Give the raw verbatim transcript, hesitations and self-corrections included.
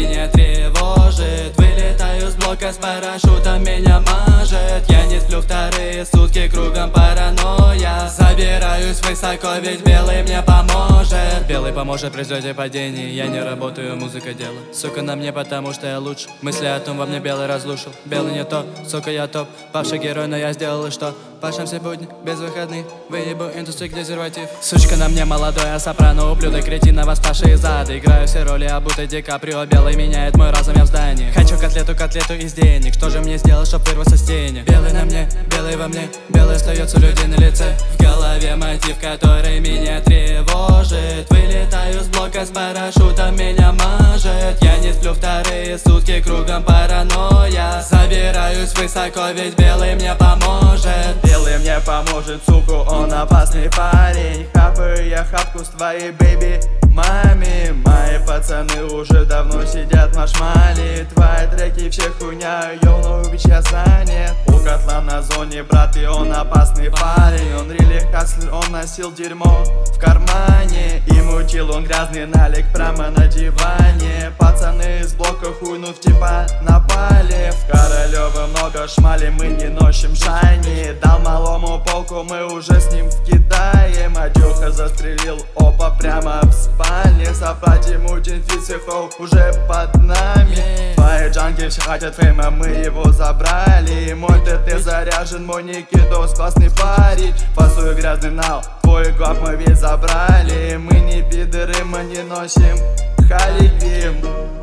меня тревожит. Вылетаю с блока с парашютом, меня мажет. Я не сплю вторые сутки, кругом паранойя. Забираюсь высоко, ведь белый мне поможет. Белый поможет при взлете падении. Я не работаю, музыка дело. Сука, на мне, потому что я лучше. Мысли о том, во мне белый разрушил. Белый не то, сука, я топ. Павший герой, но я сделал и что? Пашем все будни, без выходных. Выебу индустрию, презерватив. Сучка на мне молодой, а сопрано ублюдок, кретина, восставший из ада. Играю все роли, а будто Ди Каприо. Белый меняет мой разум, я в здании. Хочу котлету, котлету из денег. Что же мне сделать, чтоб вырваться с тени? Белый на мне, белый во мне. Белый остается у людей на лице. В голове мотив, который меня тревожит. Вылетаю с блока с парашютом, меня мажет. Я не сплю вторые сутки, кругом паранойя. Забираюсь высоко, ведь белый мне поможет. Белый мне поможет, суку, он опасный парень. Хапаю я хапку с твоей бэйби маме. Мои пацаны уже давно сидят в машмале. Твои треки все хуйня, йоу, бич, я занят. У котла на зоне, брат, и он опасный парень. Он рили хаслер, он носил дерьмо в кармане. И мутил он грязный налик прямо на диване. Пацаны из блока хуйнув типа напали. В Королёво много шмали, мы не носим шайни. Дал малому полку, мы уже с ним в Китае. Матюха застрелил, опа, прямо в спальне. Собрать мутин фицехов уже под нами. Твои джанки все хотят фейма, мы его забрали. Мой ТТ заряжен, мой Никитос классный парень. Фасую грязный нал, твой гап мы весь забрали. Мы не пидоры, мы не носим халиквим.